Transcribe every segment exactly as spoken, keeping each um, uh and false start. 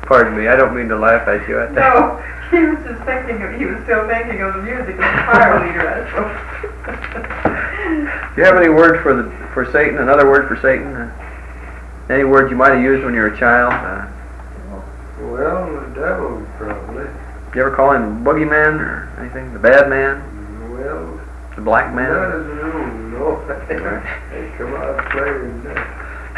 Pardon me, I don't mean to laugh at you. I think. No, he was just thinking of, he was still thinking of the music of the fire leader, I suppose. Do you have any word for the for Satan? Another word for Satan? Uh, any words you might have used when you were a child? Uh, well, the devil probably. You ever call him boogeyman or anything? The bad man? Well, the black man? Not as a rule, no. They come out playing that.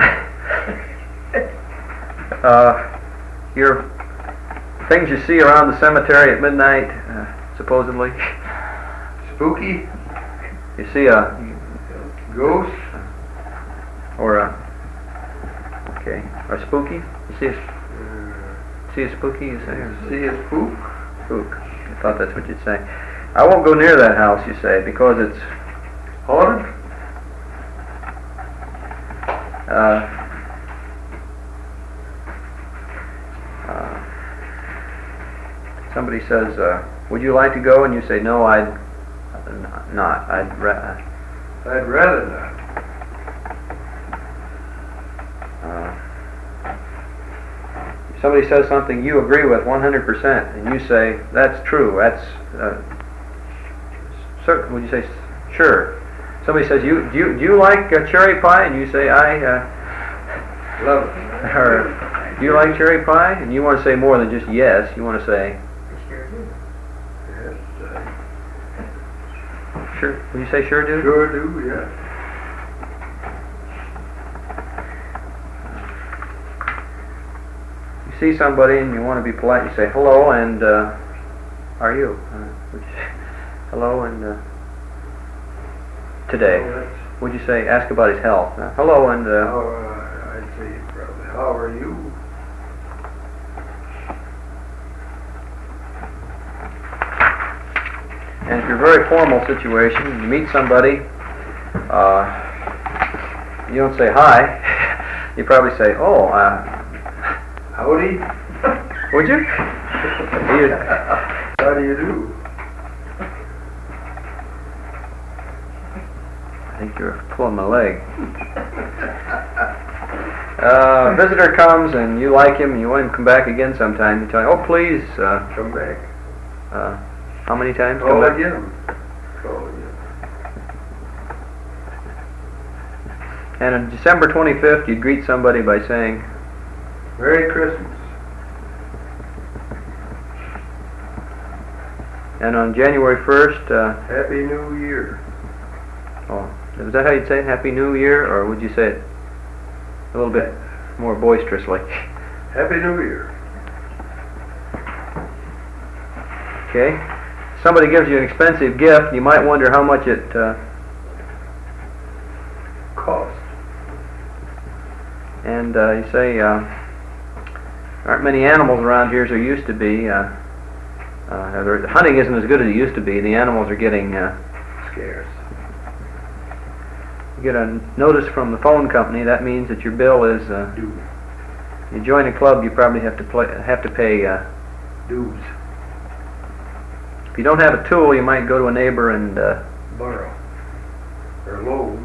uh, your things you see around the cemetery at midnight, uh, supposedly. Spooky. You see a ghost or a okay, or spooky. You see a uh, see a spooky. You say or see a spook. Spook. I thought that's what you'd say. I won't go near that house, you say, because it's haunted. Uh, uh, somebody says, uh, "Would you like to go?" And you say, "No, I'd not. I'd ra- I'd rather not." Uh, somebody says something you agree with one hundred percent, and you say, "That's true. That's uh, certain." Would you say, "Sure"? Somebody says, "You do you do you like uh, cherry pie?" And you say, "I uh, love it." Or, "Do you like cherry pie?" And you want to say more than just yes. You want to say, "Sure." Would you say sure do? Sure do, yeah. You see somebody and you want to be polite, you say hello and uh, are you? Uh, would you say, hello and uh, today. Oh, would you say ask about his health? Uh, hello and uh, oh, uh, I'd say probably how are you? And if you're a very formal situation, you meet somebody, uh, you don't say hi, you probably say, "Oh, uh, howdy." Would you? How do you do? I think you're pulling my leg. Uh, a visitor comes and you like him and you want him to come back again sometime. You tell him, "Oh, please, uh, come back." Uh, How many times? Call again. Call again. And on December twenty-fifth, you'd greet somebody by saying, "Merry Christmas." And on January first, uh, Happy New Year. Oh, is that how you'd say it? Happy New Year? Or would you say it a little bit more boisterously? Happy New Year. Okay. Somebody gives you an expensive gift, you might wonder how much it uh, costs. And uh, you say, uh, there aren't many animals around here as there used to be. Uh, uh, the hunting isn't as good as it used to be. The animals are getting uh, scarce. You get a notice from the phone company. That means that your bill is uh, due. You join a club, you probably have to play, have to pay uh, dues. If you don't have a tool, you might go to a neighbor and uh, borrow or loan.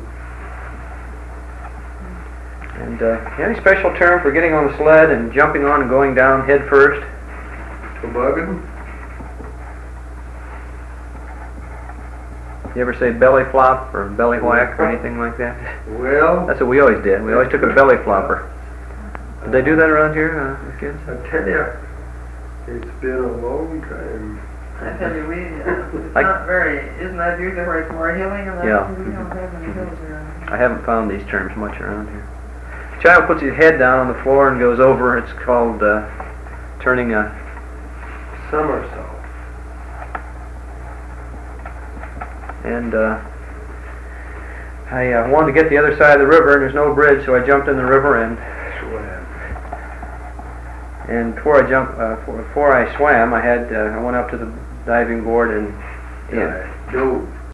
And uh, any special term for getting on the sled and jumping on and going down head first? Toboggan. You ever say belly flop or belly whack or anything like that? Well, that's what we always did. We always took a belly flopper. Did they do that around here, uh, kids? I tell you, it's been a long time. I tell you, we uh, it's I, not very. Isn't that usually where it's more healing? And that yeah. We don't have any hills around here. I haven't found these terms much around here. The child puts his head down on the floor and goes over. It's called uh, turning a somersault. And uh, I uh, wanted to get the other side of the river, and there's no bridge, so I jumped in the river and swam. And before I jumped, uh, before I swam, I had uh, I went up to the diving board and yeah, dove.